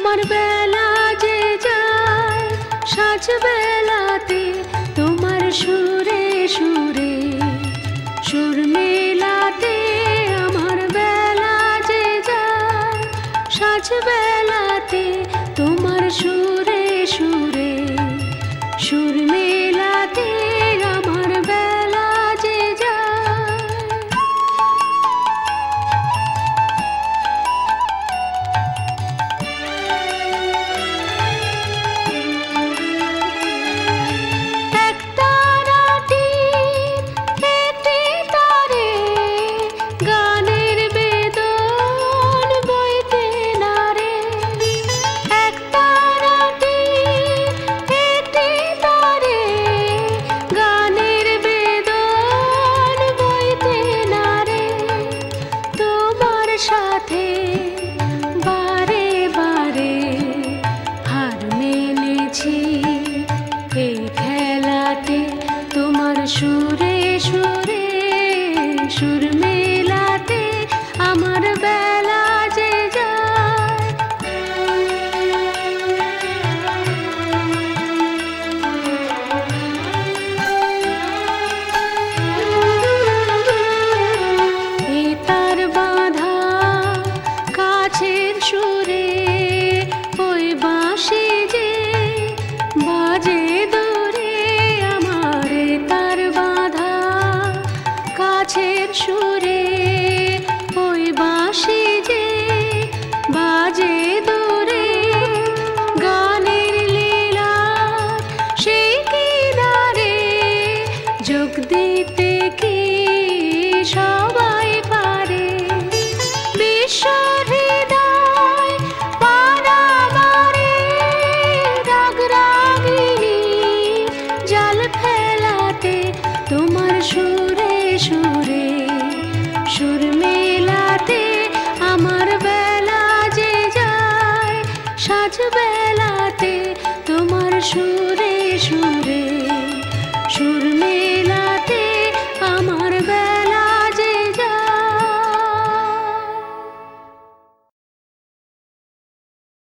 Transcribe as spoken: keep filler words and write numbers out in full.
আমার বেলা যে যায় সাজ বেলাতে তোমার সুরে সুরে সুর মেলাতে। আমার বেলা যে যায় সাজ বেলাতে তোমার সুরে সুরে সুর মেলাতে। আমার বেলা যে যায় একটা রাতের হেঁটে তারে গানের বেদন বইতে নারে। একটা রাতের হেঁটে তারে গানের বেদন বইতে নারে। তোমার সাথে বারে বারে হার মেনেছি এই খেলাতে। তোমার সুরে সুরে সুর মেলাতে আমার বেলা যে যায়। এ তার বাঁধা কাছের সুরে ওই বাঁশি যে বাজে দূরে। আমার এ তার বাঁধা কাছের সুরে ওই বাঁশি যে বাজে দূরে। গানের লীলা সেই কিনারে যোগ দিতে কি সবাই পারে। বিশ্ব হৃদয় পারাবারে রাগ রাগিনী জাল ফেলাতে তোমার সুরে সুরে সুর মেলাতে। আমার বেলা যে যায় সাজ বেলাতে তোমার সুরে সুরে